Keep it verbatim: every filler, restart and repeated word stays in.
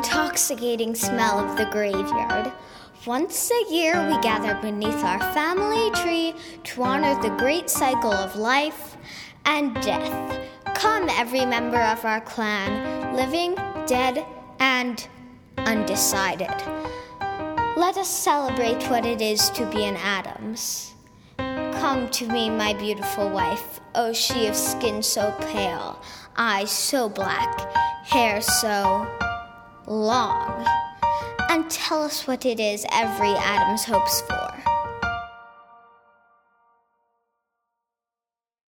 intoxicating smell of the graveyard. Once a year we gather beneath our family tree to honor the great cycle of life and death. Come, every member of our clan, living, dead, and undecided. Let us celebrate what it is to be an Addams. Come to me, my beautiful wife, O she of skin so pale, eyes so black, hair so long, and tell us what it is every Addams hopes for.